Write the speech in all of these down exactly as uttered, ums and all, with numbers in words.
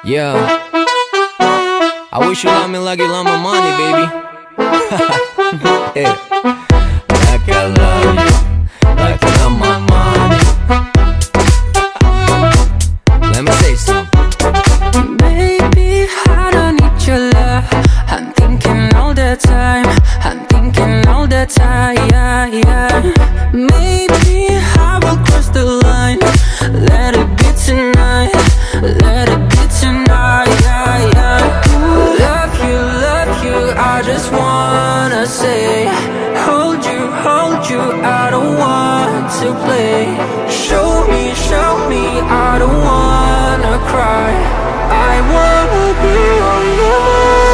Yeah. I wish you love me like you love my money, baby. Yeah. Like I love you, like you love my money. Let me say something. Baby, I don't need your love. I'm thinking all the time. I'm thinking all the time, yeah, yeah. Maybe I will cross the line. Let it be tonight. Let it be tonight, yeah, yeah. Love you, love you, I just wanna say, hold you, hold you, I don't want to play. Show me, show me, I don't wanna cry. I wanna be on your mind.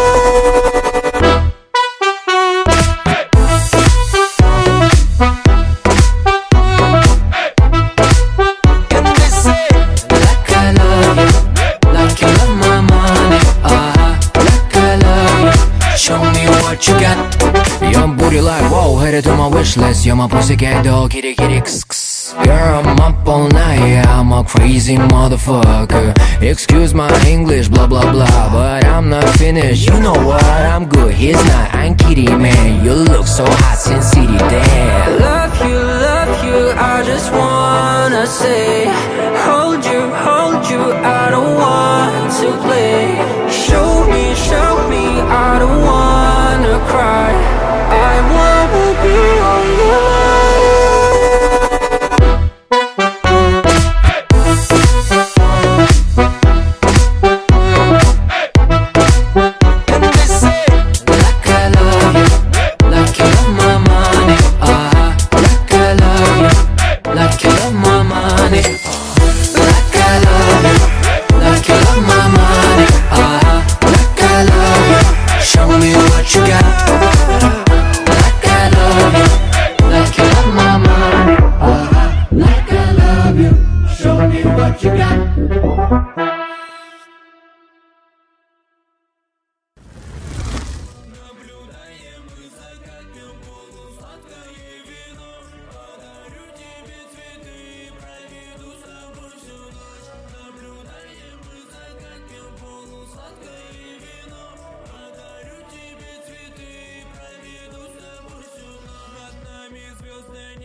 You got your booty like whoa, headed to my wish list. You're my pussycat dog, kitty kitty kss, kss. Girl, I'm up all night, yeah, I'm a crazy motherfucker. Excuse my English, blah blah blah, but I'm not finished. You know what? I'm good, he's not. I'm kidding, man. You look so hot since city, damn. Love you, love you, I just wanna say,